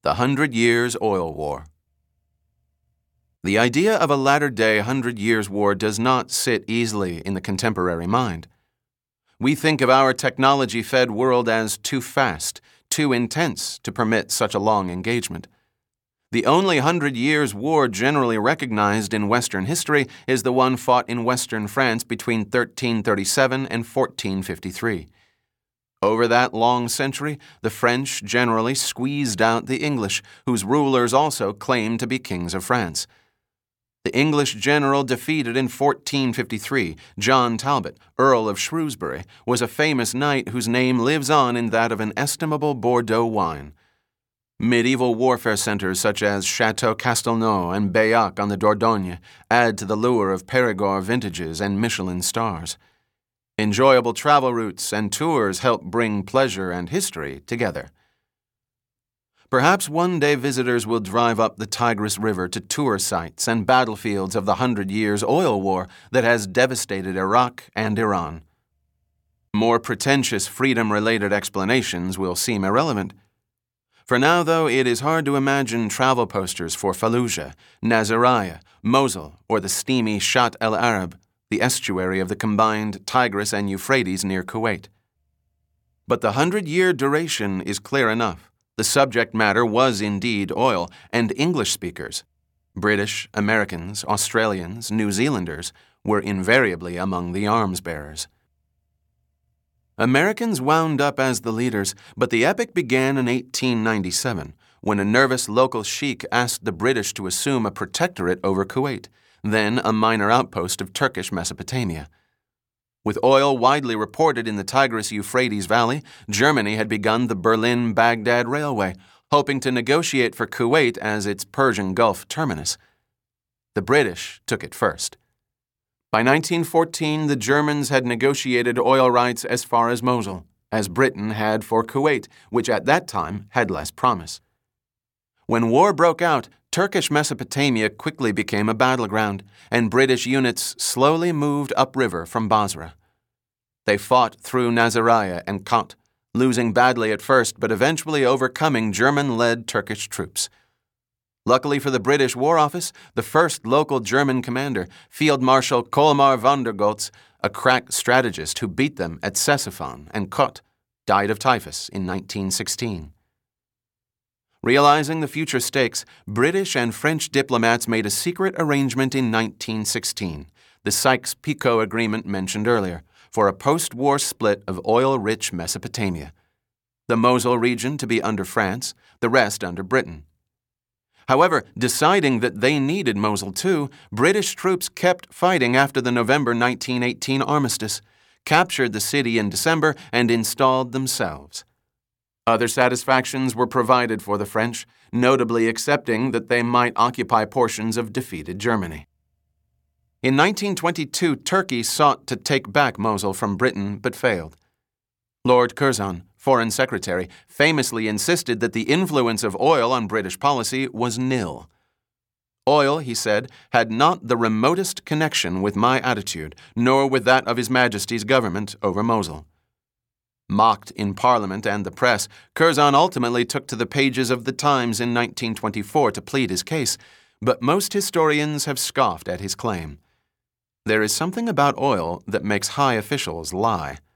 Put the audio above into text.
The 100 Years' Oil War. The idea of a latter-day 100 Years' War does not sit easily in the contemporary mind. We think of our technology-fed world as too fast, too intense to permit such a long engagement. The only 100 Years' War generally recognized in Western history is the one fought in Western France between 1337 and 1453. Over that long century, the French generally squeezed out the English, whose rulers also claimed to be kings of France. The English general defeated in 1453, John Talbot, Earl of Shrewsbury, was a famous knight whose name lives on in that of an estimable Bordeaux wine. Medieval warfare centers such as Château Castelnau and Bayac on the Dordogne add to the lure of Périgord vintages and Michelin stars. Enjoyable travel routes and tours help bring pleasure and history together. Perhaps one day visitors will drive up the Tigris River to tour sites and battlefields of the 100 Years' Oil War that has devastated Iraq and Iran. More pretentious freedom-related explanations will seem irrelevant. For now, though, it is hard to imagine travel posters for Fallujah, Nasiriyah, Mosul, or the steamy Shatt el-Arab, the estuary of the combined Tigris and Euphrates near Kuwait. But the 100-year duration is clear enough. The subject matter was indeed oil, and English speakers, British, Americans, Australians, New Zealanders, were invariably among the arms bearers. Americans wound up as the leaders, but the epic began in 1897, when a nervous local sheikh asked the British to assume a protectorate over Kuwait, then a minor outpost of Turkish Mesopotamia. With oil widely reported in the Tigris-Euphrates Valley, Germany had begun the Berlin-Baghdad Railway, hoping to negotiate for Kuwait as its Persian Gulf terminus. The British took it first. By 1914, the Germans had negotiated oil rights as far as Mosul, as Britain had for Kuwait, which at that time had less promise. When war broke out, Turkish Mesopotamia quickly became a battleground, and British units slowly moved upriver from Basra. They fought through Nasiriyah and Kant, losing badly at first but eventually overcoming German-led Turkish troops. Luckily for the British War Office, the first local German commander, Field Marshal Colmar von der Goltz, a crack strategist who beat them at Ctesiphon and Kut, died of typhus in 1916. Realizing the future stakes, British and French diplomats made a secret arrangement in 1916, the Sykes-Picot Agreement mentioned earlier, for a post-war split of oil-rich Mesopotamia. The Mosul region to be under France, the rest under Britain. However, deciding that they needed Mosul too, British troops kept fighting after the November 1918 armistice, captured the city in December, and installed themselves. Other satisfactions were provided for the French, notably accepting that they might occupy portions of defeated Germany. In 1922, Turkey sought to take back Mosul from Britain but failed. Lord Curzon, Foreign Secretary, famously insisted that the influence of oil on British policy was nil. Oil, he said, had not the remotest connection with my attitude, nor with that of His Majesty's government over Mosul. Mocked in Parliament and the press, Curzon ultimately took to the pages of the Times in 1924 to plead his case, but most historians have scoffed at his claim. There is something about oil that makes high officials lie.